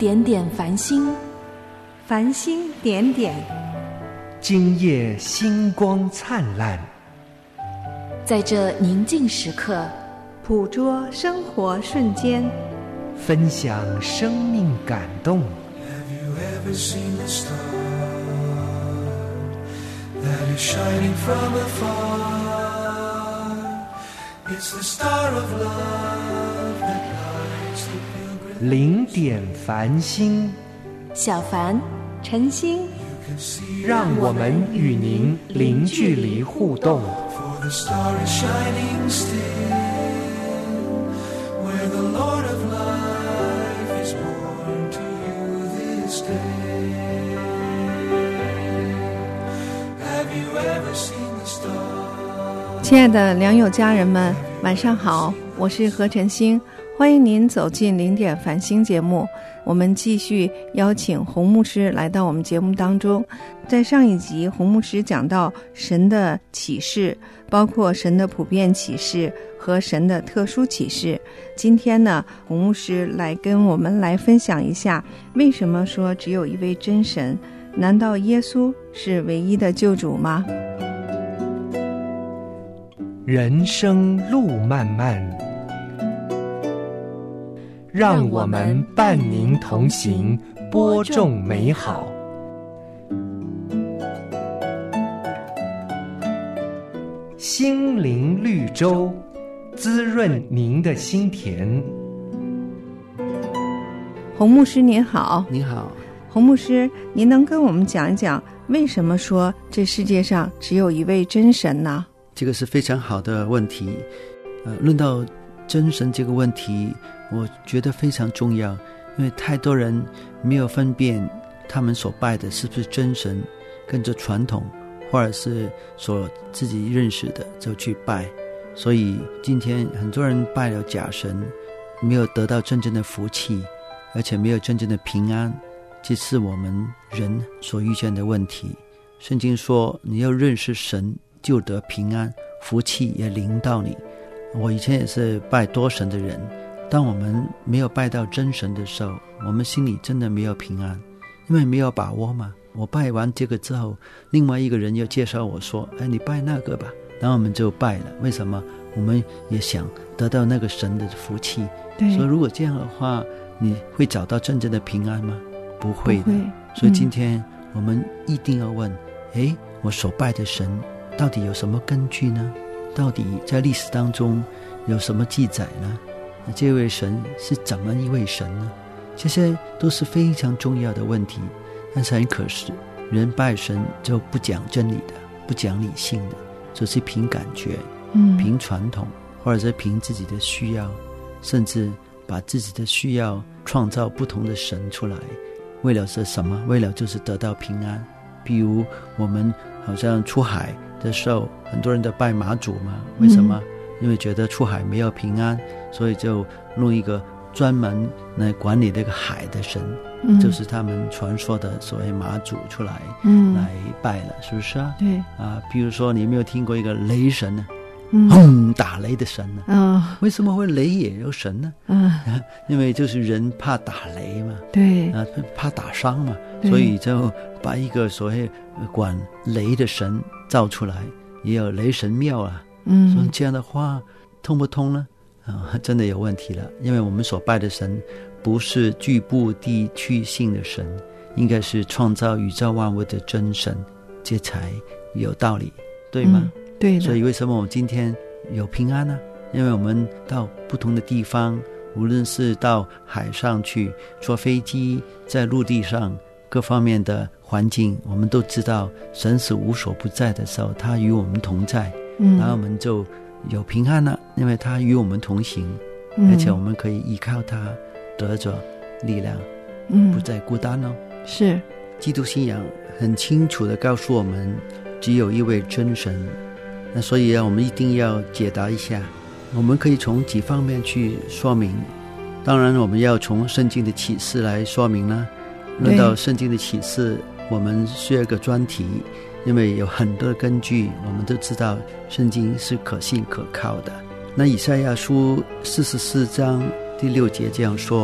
点点繁星， 繁星点点， 今夜星光灿烂。 在这宁静时刻， 捕捉生活瞬间， 分享生命感动。 Have you ever seen the star that is shining from afar? It's the star of love that lights the pilgrim. 零点繁星， 小凡、 晨星， 让我们与您零距离互动。 For the star is shining still, where the Lord of life is born to you this day. Have you ever seen the star? 亲爱的良友家人们，晚上好，我是何晨星，欢迎您走进零点繁星节目。我们继续邀请洪牧师来到我们节目当中。在上一集，洪牧师讲到神的启示，包括神的普遍启示和神的特殊启示。今天呢，洪牧师来跟我们来分享一下，为什么说只有一位真神？难道耶稣是唯一的救主吗？ 人生路漫漫，让我们伴您同行，播种美好。心灵绿洲，滋润您的心田。 洪牧师您好。 你好。 洪牧师，您能跟我们讲一讲，为什么说这世界上只有一位真神呢？ 这个是非常好的问题。论到真神这个问题，我觉得非常重要，因为太多人没有分辨他们所拜的是不是真神，跟着传统或者是所自己认识的就去拜，所以今天很多人拜了假神，没有得到真正的福气，而且没有真正的平安，这是我们人所遇见的问题。圣经说你要认识神就得平安，福气也临到你。我以前也是拜多神的人，当我们没有拜到真神的时候，我们心里真的没有平安，因为没有把握嘛。我拜完这个之后，另外一个人又介绍我说，你拜那个吧，然后我们就拜了。为什么？我们也想得到那个神的福气。所以如果这样的话，你会找到真正的平安吗？不会的。所以今天我们一定要问，我所拜的神到底有什么根据呢？到底在历史当中有什么记载呢？这位神是怎么一位神呢？这些都是非常重要的问题。但是很可惜，人拜神就不讲真理的，不讲理性的，就是凭感觉，凭传统，或者是凭自己的需要，甚至把自己的需要创造不同的神出来。为了是什么？为了就是得到平安。比如我们好像出海的时候，很多人都拜马祖嘛，为什么？因为觉得出海没有平安，所以就弄一个专门来管理这个海的神，就是他们传说的所谓马祖出来，来拜了，是不是啊？ 对啊，比如说你有没有听过一个雷神呢？打雷的神呢？为什么会雷也有神呢？因为就是人怕打雷嘛， 对怕打伤嘛，所以就把一个所谓管雷的神造出来，也有雷神庙啊。所以这样的话通不通呢？真的有问题了，因为我们所拜的神不是居部地区性的神，应该是创造宇宙万物的真神，这才有道理，对吗？ 对的。 所以为什么我们今天有平安呢？因为我们到不同的地方，无论是到海上去坐飞机，在陆地上各方面的环境，我们都知道神是无所不在的时候，他与我们同在，然后我们就有平安了，因为他与我们同行，而且我们可以依靠他得着力量，不再孤单哦。 是基督信仰很清楚地告诉我们只有一位真神，那所以我们一定要解答一下。我们可以从几方面去说明，当然我们要从圣经的启示来说明呢。论到圣经的启示，我们需要一个专题，因为有很多的根据，我们都知道圣经是可信可靠的。那以赛亚书44章第6节这样说，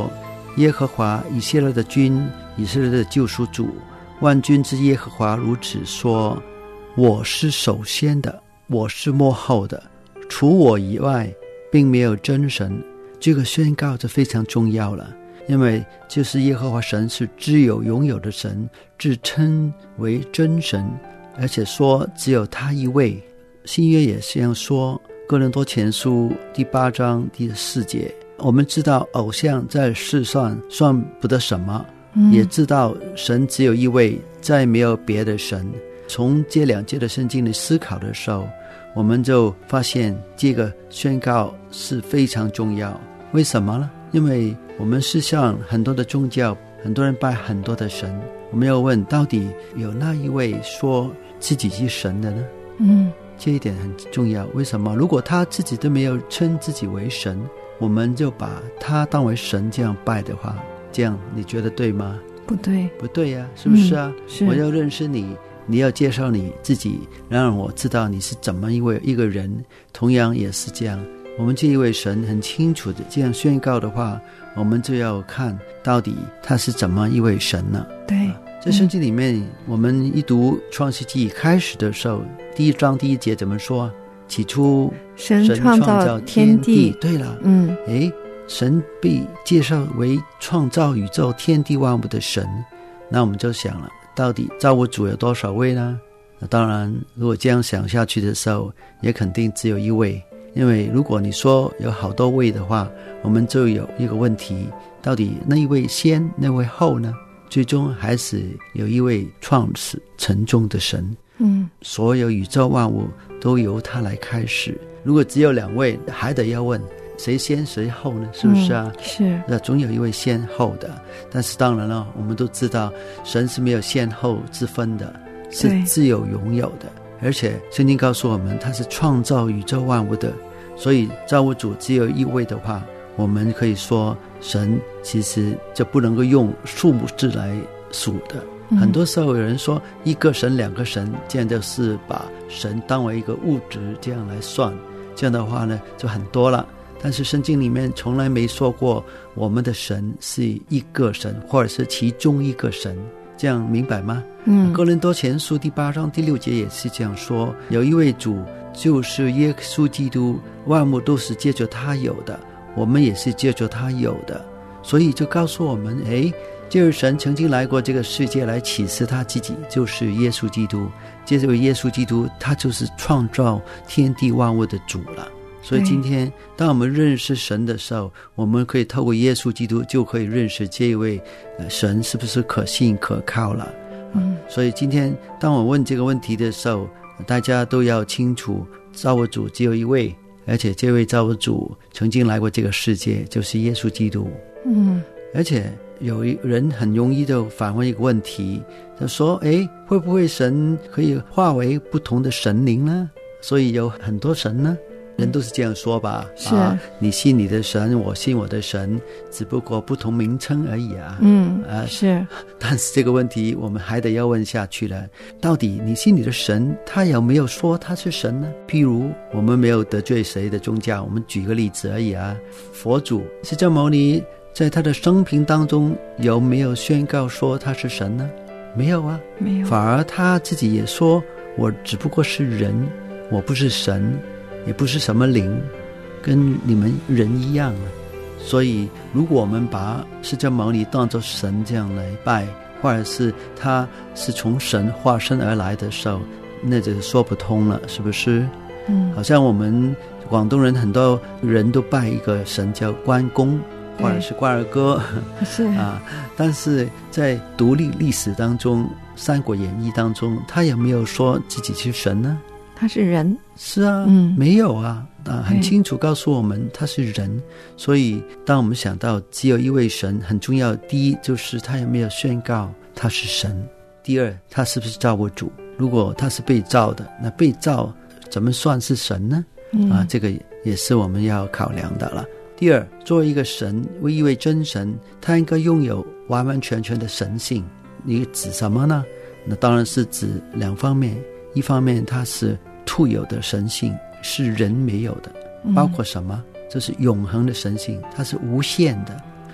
耶和华以色列的君，以色列的救赎主，万军之耶和华如此说：我是首先的，我是末后的，除我以外并没有真神。这个宣告就非常重要了，因为就是耶和华神是只有拥有的神，自称为真神，而且说只有他一位。新约也是这样说，哥林多前书第8章第4节，我们知道偶像在世上算不得什么，也知道神只有一位，再没有别的神。从这2节的圣经里思考的时候，我们就发现这个宣告是非常重要。为什么呢？因为我们世上很多的宗教，很多人拜很多的神，我们要问到底有那一位说自己是神的呢？这一点很重要。为什么？如果他自己都没有称自己为神，我们就把他当为神这样拜的话，这样你觉得对吗？ 不对， 不对呀，是不是啊？ 是。 我要认识你，你要介绍你自己，让我知道你是怎么一个人。同样也是这样，我们这一位神很清楚的这样宣告的话，我们就要看到底他是怎么一位神呢？ 对。 在圣经里面，我们一读创世纪开始的时候，第1章第1节怎么说？起初神创造天地。 对了，神被介绍为创造宇宙天地万物的神。那我们就想了，到底造物主有多少位呢？那当然，如果这样想下去的时候，也肯定只有一位。因为如果你说有好多位的话，我们就有一个问题，到底那一位先，那位后呢？最终还是有一位创始成终的神。所有宇宙万物都由他来开始。如果只有2位，还得要问谁先谁后呢？是不是啊？ 是。 那总有一位先后的。但是当然了，我们都知道神是没有先后之分的，是自有拥有的。而且圣经告诉我们，他是创造宇宙万物的。所以造物主只有一位的话，我们可以说神其实就不能够用数目字来数的。很多时候有人说1个神2个神，这样就是把神当为一个物质这样来算，这样的话呢就很多了。但是圣经里面从来没说过我们的神是1个神，或者是其中1个神，这样明白吗？哥林多前书第8章第6节也是这样说，有一位主，就是耶稣基督，万物都是借着他有的，我们也是借着他有的。所以就告诉我们，就是神曾经来过这个世界来启示他自己，就是耶稣基督。这位耶稣基督，他就是创造天地万物的主了。所以今天当我们认识神的时候，我们可以透过耶稣基督就可以认识这位神是不是可信可靠了。所以今天当我问这个问题的时候，大家都要清楚造物主只有一位，而且这位造物主曾经来过这个世界，就是耶稣基督。而且有人很容易就反问一个问题，他说会不会神可以化为不同的神灵呢？所以有很多神呢？人都是这样说吧， 是你信你的神，我信我的神，只不过不同名称而已啊。 是。 但是这个问题我们还得要问下去了，到底你信你的神，他有没有说他是神呢？譬如我们没有得罪谁的宗教，我们举个例子而已啊。佛祖释迦牟尼在他的生平当中有没有宣告说他是神呢？没有啊， 没有。 反而他自己也说，我只不过是人，我不是神，也不是什么灵，跟你们人一样啊。所以如果我们把释迦牟尼当作神这样来拜，或者是他是从神化身而来的时候，那就说不通了，是不是？好像我们广东人很多人都拜一个神叫关公，或者是关二哥， 是啊。但是在独立历史当中，《三国演义》当中，他有没有说自己是神呢？ 他是人。 是啊，没有啊，很清楚告诉我们他是人。所以当我们想到只有一位神，很重要，第一就是他有没有宣告他是神，第二他是不是造物主。如果他是被造的，那被造怎么算是神呢？这个也是我们要考量的了。第二，作为一个神，为一位真神，他应该拥有完完全全的神性。你指什么呢？那当然是指2方面，一方面他是特有的神性，是人没有的，包括什么？这是永恒的神性，它是无限的。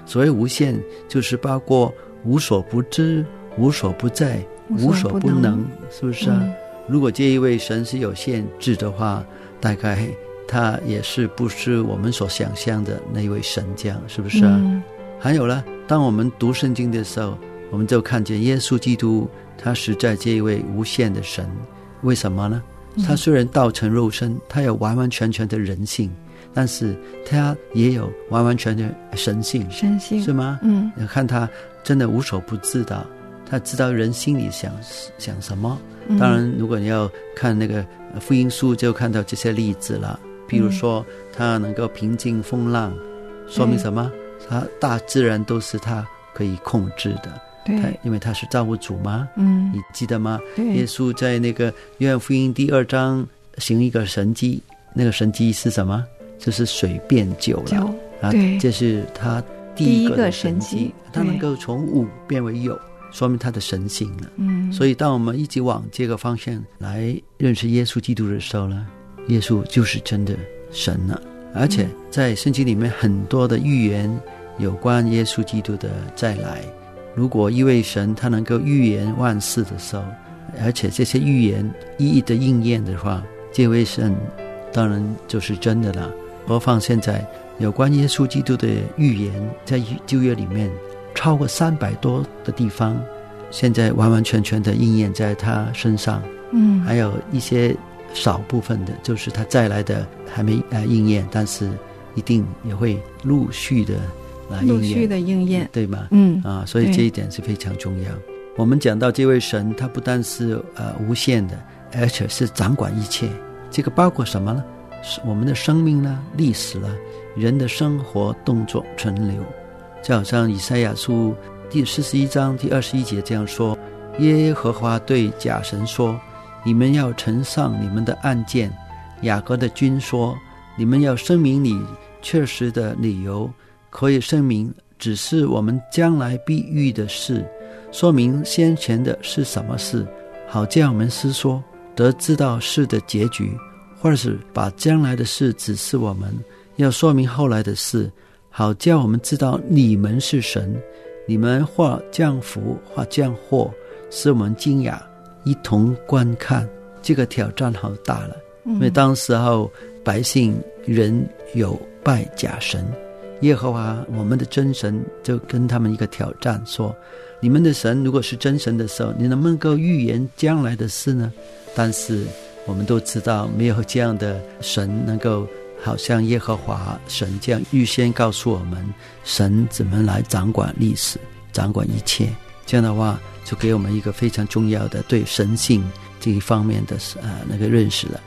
所谓无限，就是包括无所不知、无所不在、无所不能，是不是啊？如果这一位神是有限制的话，大概他也是不是我们所想象的那一位神这样，是不是啊？还有呢，当我们读圣经的时候，我们就看见耶稣基督他实在这一位无限的神。为什么呢？他虽然道成肉身，他有完完全全的人性，但是他也有完完全全的神性，是吗？你看他真的无所不知道，他知道人心里想什么。当然如果你要看那个福音书，就看到这些例子了。比如说他能够平静风浪，说明什么？他大自然都是他可以控制的，对，因为他是造物主嘛。你记得吗？耶稣在那个约翰福音第2章行一个神迹，那个神迹是什么？就是水变酒了。对，这是他第一个神迹，他能够从无变为有，说明他的神性了。所以当我们一直往这个方向来认识耶稣基督的时候呢，耶稣就是真的神了。而且在圣经里面很多的预言有关耶稣基督的再来。如果一位神他能够预言万事的时候，而且这些预言一一的应验的话，这位神当然就是真的了。何况现在有关耶稣基督的预言在旧约里面超过300多的地方，现在完完全全的应验在他身上。还有一些少部分的就是他再来的还没应验，但是一定也会陆续的应验，对吗？所以这一点是非常重要。我们讲到这位神，他不但是无限的，而且是掌管一切。这个包括什么呢？是我们的生命呢，历史了，人的生活动作存留。就好像以赛亚书第41章第21节这样说：耶和华对假神说，你们要呈上你们的案件。雅各的君说，你们要声明你确实的理由，可以声明只是我们将来必遇的事，说明先前的是什么事，好叫我们思说，得知道事的结局，或者是把将来的事指示我们，要说明后来的事，好叫我们知道你们是神，你们或降福或降祸，使我们惊讶，一同观看。这个挑战好大了，因为当时候百姓人有拜假神，耶和华我们的真神就跟他们一个挑战说，你们的神如果是真神的时候，你能不能够预言将来的事呢？但是我们都知道没有这样的神能够好像耶和华神这样预先告诉我们神怎么来掌管历史，掌管一切。这样的话就给我们一个非常重要的对神性这一方面的那个认识了。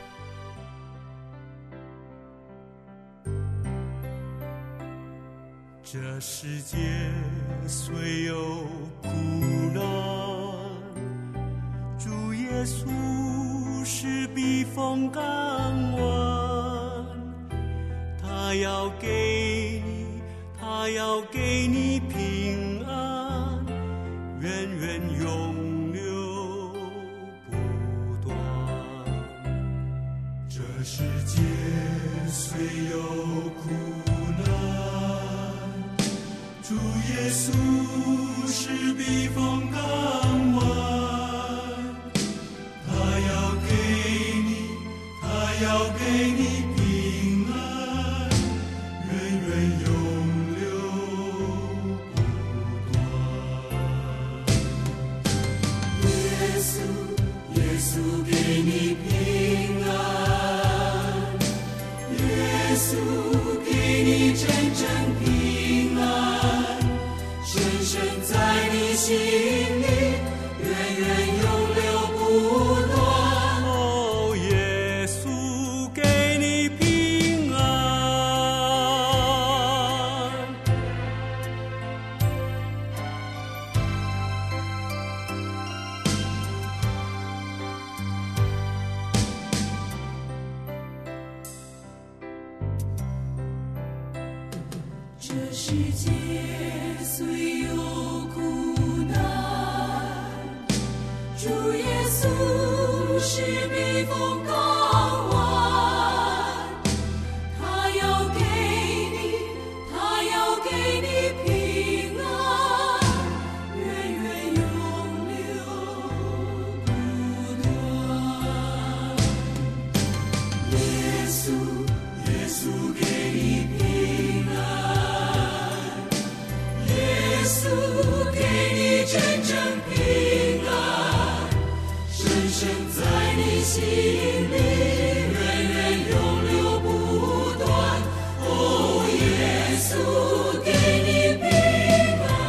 这世界虽有苦难，主耶稣是避风港湾，他要给你平安，源源永流不断。这世界虽有苦难，主耶稣是避风港湾，他要给你平安，源源永流不断。耶稣给你平安，耶稣给你真正平安，深深在你心里，源源永流不断。哦，耶稣给你平安。这世界虽有苦难，主耶稣是避风港湾，他要给你平心里源源永流不断。哦，耶稣给你平安。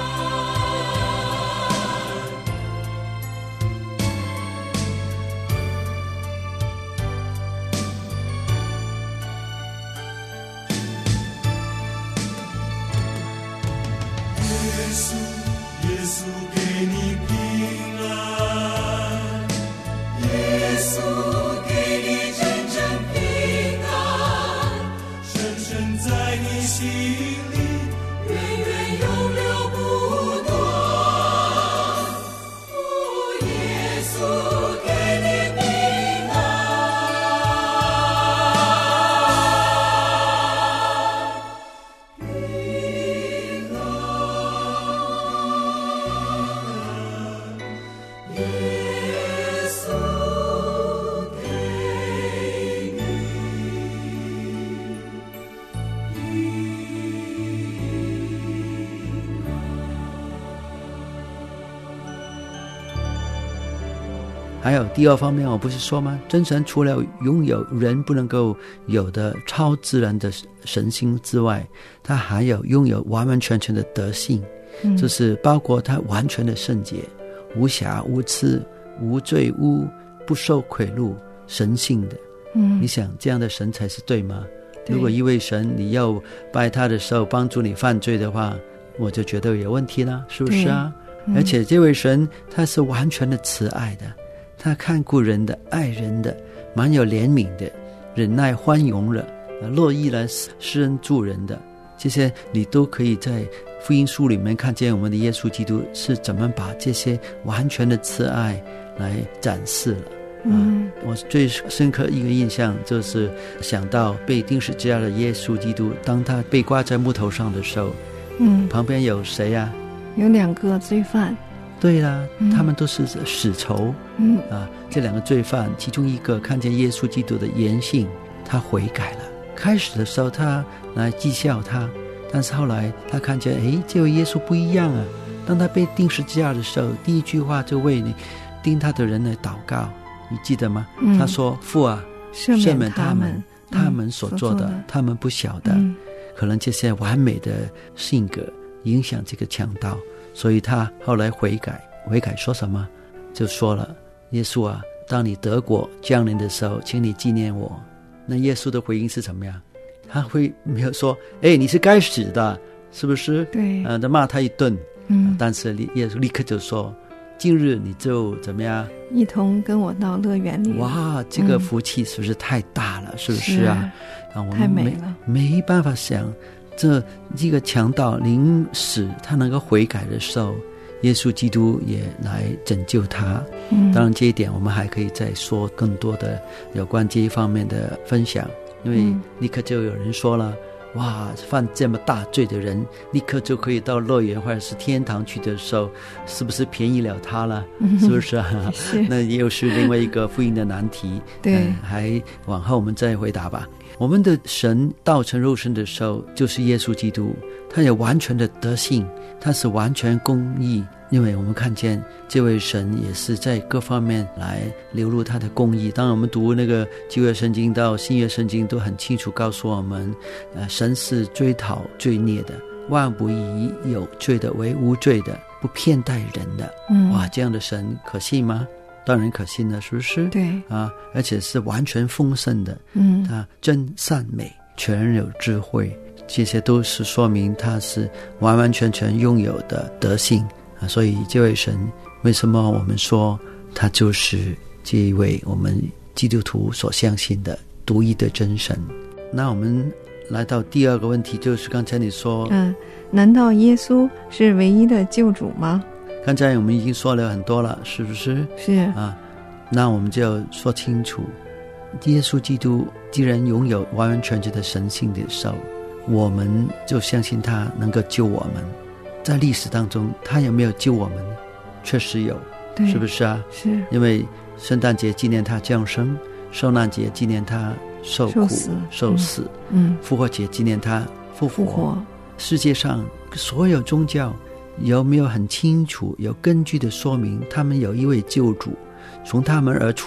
耶稣给你平安，耶稣给你真正平安，深深在你心里，源源永流不断。哦，耶稣给你平还有第二方面，我不是说吗？真神除了拥有人不能够有的超自然的神性之外，他还有拥有完完全全的德性，就是包括他完全的圣洁，无瑕无疵，无罪污，不受贿赂，神性的。你想这样的神才是对吗？如果一位神你要拜他的时候帮助你犯罪的话，我就觉得有问题了，是不是啊？而且这位神他是完全的慈爱的，他看顾人的，爱人的，蛮有怜悯的，忍耐宽容了，乐意来施恩助人的，这些你都可以在福音书里面看见我们的耶稣基督是怎么把这些完全的慈爱来展示了。我最深刻一个印象就是想到被钉十字架的耶稣基督，当他被挂在木头上的时候，旁边有谁啊？ 有2个罪犯。 对啦，他们都是死仇。这2个罪犯，其中一个看见耶稣基督的言行，他悔改了。开始的时候他来讥笑他，但是后来他看见，这位耶稣不一样啊。当他被钉十字架的时候，第一句话就为你钉他的人来祷告，你记得吗？他说：父啊，赦免他们，他们所做的，他们不晓得。可能这些完美的性格影响这个强盗，所以他后来悔改说什么？就说了：耶稣啊，当你得国降临的时候，请你纪念我。那耶稣的回应是怎么样？他会没有说你是该死的，是不是？ 对， 就骂他一顿。但是耶稣立刻就说：今日你就怎么样？ 一同跟我到乐园里。 哇，这个福气是不是太大了？是不是啊？我们太美了，没办法想，这个强盗临死他能够悔改的时候，耶稣基督也来拯救他。当然这一点我们还可以再说更多的有关这一方面的分享，因为立刻就有人说了，哇，犯这么大罪的人立刻就可以到乐园或者是天堂去的时候，是不是便宜了他了？是不是啊？那又是另外一个福音的难题。 对， 还往后我们再回答吧。我们的神道成肉身的时候就是耶稣基督，他有完全的德性，他是完全公义，因为我们看见这位神也是在各方面来流露他的公义。当然我们读那个旧约圣经到新约圣经都很清楚告诉我们，神是追讨罪孽的，万不以有罪的为无罪的，不偏待人的。哇，这样的神可信吗？当然可信了，是不是？ 对啊，而且是完全丰盛的。他真善美，全有智慧，这些都是说明他是完完全全拥有的德性啊。所以这位神，为什么我们说他就是这一位我们基督徒所相信的独一的真神？那我们来到第二个问题，就是刚才你说， 难道耶稣是唯一的救主吗？ 刚才我们已经说了很多了，是不是？ 是啊，那我们就要说清楚，耶稣基督既然拥有完完全全的神性的时候，我们就相信他能够救我们。在历史当中他有没有救我们？确实有，是不是啊？ 是， 因为圣诞节纪念他降生，受难节纪念他受苦受死，复活节纪念他复活。世界上所有宗教有没有很清楚有根据的说明他们有一位救主从他们而出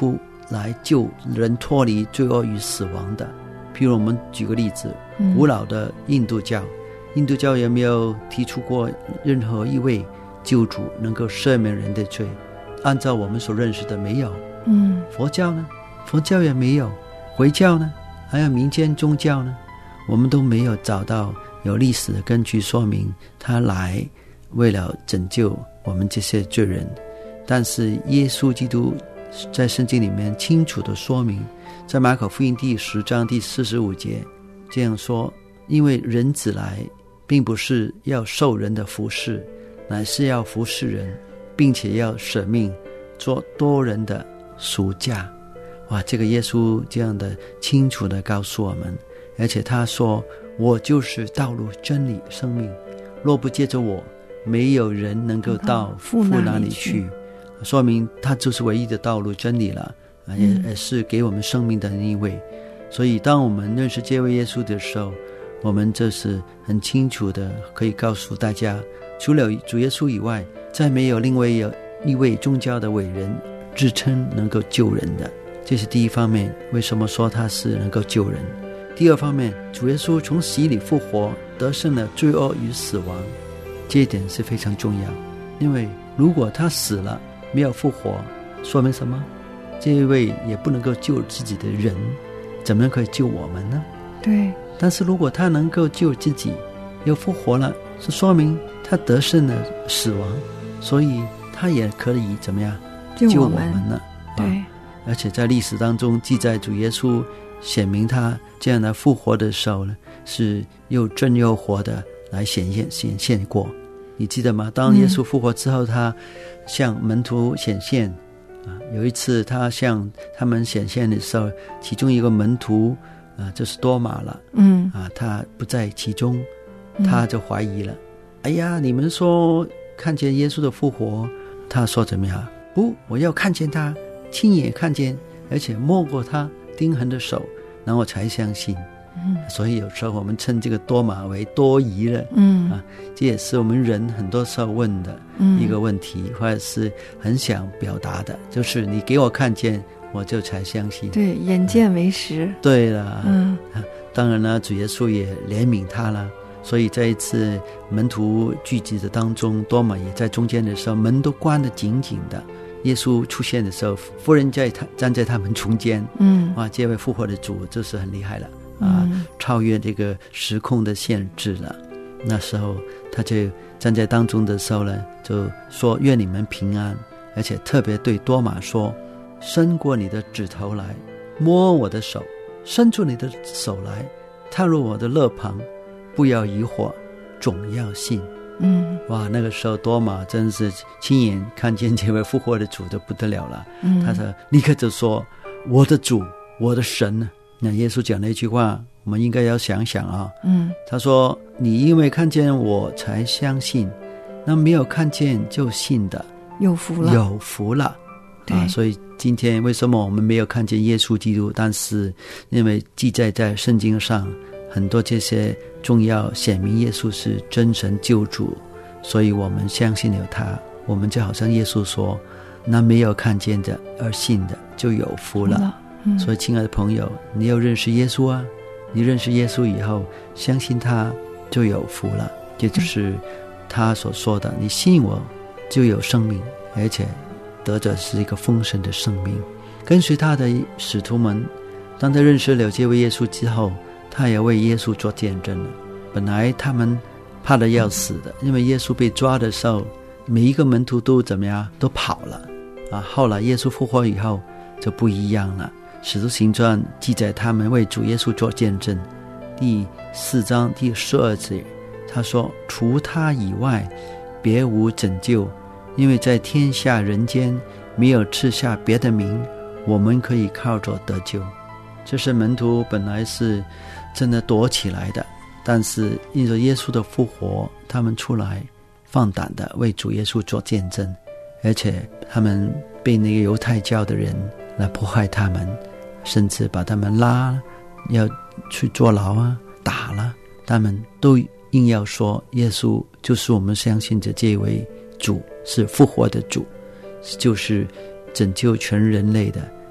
来救人脱离罪恶与死亡的。譬如我们举个例子，古老的印度教有没有提出过任何一位救主能够赦免人的罪？按照我们所认识的没有。佛教呢？佛教也没有。回教呢？还有民间宗教呢？我们都没有找到有历史的根据说明他来为了拯救我们这些罪人。但是耶稣基督在圣经里面清楚的说明，在马可福音第10章第45节这样说，因为人子来并不是要受人的服侍，乃是要服侍人，并且要舍命做多人的赎价。哇，这个耶稣这样的清楚的告诉我们，而且他说，我就是道路真理生命，若不借着我，没有人能够到父那里去。说明他就是唯一的道路真理了，也是给我们生命的那一位。所以当我们认识这位耶稣的时候，我们就是很清楚的可以告诉大家，除了主耶稣以外，再没有另外有一位宗教的伟人自称能够救人的。这是第一方面，为什么说他是能够救人。第二方面，主耶稣从死里复活，得胜了罪恶与死亡，这一点是非常重要。因为如果他死了没有复活，说明什么？这一位也不能够救自己的人，怎么可以救我们呢？ 对。 但是如果他能够救自己又复活了，是说明他得胜了死亡，所以他也可以怎么样救我们呢？ 对。 而且在历史当中记载，主耶稣显明他这样的复活的时候呢，是又真又活的来显现过。你记得吗？当耶稣复活之后，他向门徒显现有一次他向他们显现的时候，其中一个门徒就是多马了，他不在其中，他就怀疑了，哎呀，你们说看见耶稣的复活，他说怎么样？不，我要看见他，亲眼看见，而且摸过他钉痕的手，然后才相信。所以有时候我们称这个多马为多疑了，这也是我们人很多时候问的一个问题，或者是很想表达的，就是你给我看见，我就才相信。 对，眼见为实。 对了，当然了，主耶稣也怜悯他了，所以在一次门徒聚集的当中，多马也在中间的时候，门都关得紧紧的。耶稣出现的时候，夫人站在他们中间，哇，这位复活的主就是很厉害了。超越这个时空的限制了。那时候他就站在当中的时候呢，就说愿你们平安，而且特别对多马说，伸过你的指头来摸我的手，伸出你的手来踏入我的肋旁，不要疑惑，总要信。哇，那个时候多马真是亲眼看见这位复活的主的不得了了。他说立刻就说，我的主，我的神。那耶稣讲了一句话，我们应该要想想啊。他说，你因为看见我才相信，那没有看见就信的有福了， 有福了。所以今天为什么我们没有看见耶稣基督，但是因为记载在圣经上很多这些重要显明耶稣是真神救主，所以我们相信了他。我们就好像耶稣说，那没有看见的而信的就有福了。所以亲爱的朋友，你要认识耶稣啊，你认识耶稣以后相信他就有福了。这就是他所说的，你信我就有生命，而且得着是一个丰盛的生命。跟随他的使徒们，当他认识了这位耶稣之后，他也为耶稣做见证了。本来他们怕得要死的，因为耶稣被抓的时候，每一个门徒都怎么样，都跑了后来耶稣复活以后就不一样了。使徒行传记载他们为主耶稣做见证，第4章第12节，他说，除他以外别无拯救，因为在天下人间没有赐下别的名，我们可以靠着得救。这是门徒本来是真的躲起来的，但是因着耶稣的复活，他们出来放胆的为主耶稣做见证，而且他们被那个犹太教的人来迫害他们，甚至把他们拉要去坐牢打了，他们都硬要说耶稣就是我们相信的这位主，是复活的主，就是拯救全人类的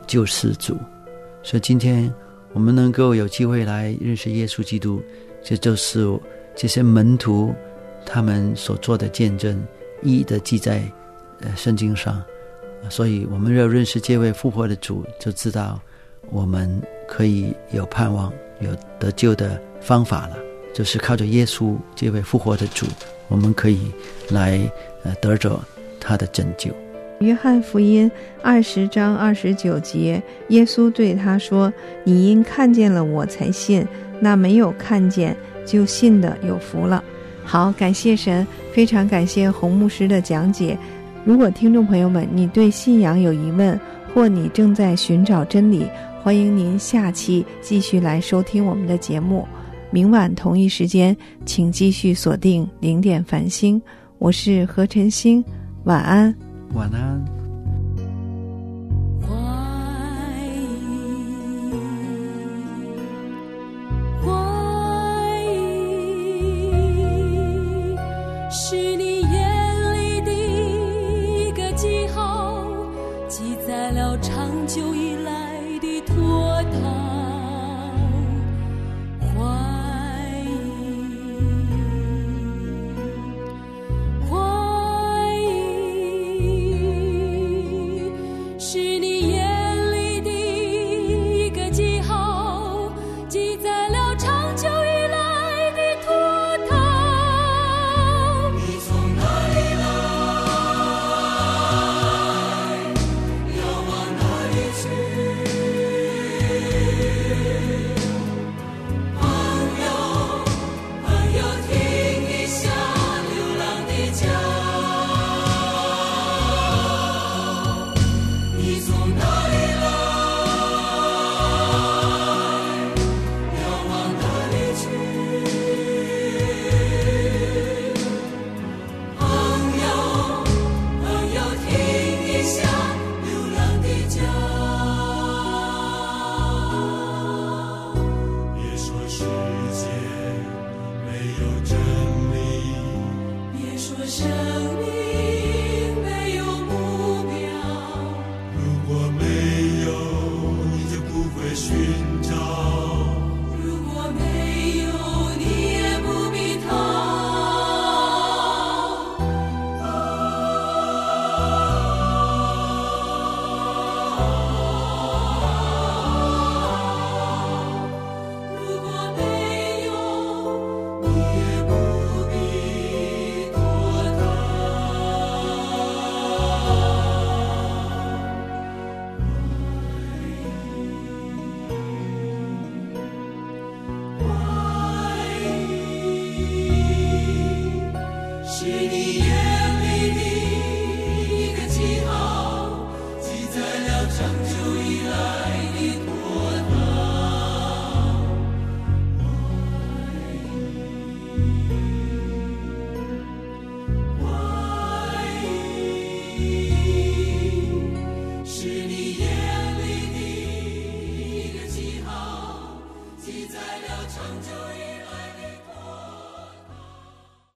救世主。所以今天我们能够有机会来认识耶稣基督，这就是这些门徒他们所做的见证，一一的记在圣经上。所以我们要认识这位复活的主，就知道我们可以有盼望，有得救的方法了，就是靠着耶稣这位复活的主，我们可以来得着他的拯救。 约翰福音20章29节，耶稣对他说：你因看见了我才信，那没有看见就信的有福了。好，感谢神，非常感谢洪牧师的讲解。如果听众朋友们你对信仰有疑问，或你正在寻找真理，欢迎您下期继续来收听我们的节目。明晚同一时间请继续锁定0点繁星，我是何晨星，晚安。 晚安。 怀疑是你眼里的一个记号，记载了长久以来的脱逃。怀疑是你眼里的一个记号，记载了长久以来的脱逃。你从哪里来，要往哪里去？朋友，听一下流浪的家。你从哪里来，要往哪里去？朋友，听一下流浪的家。别说世界没有真理，别说生命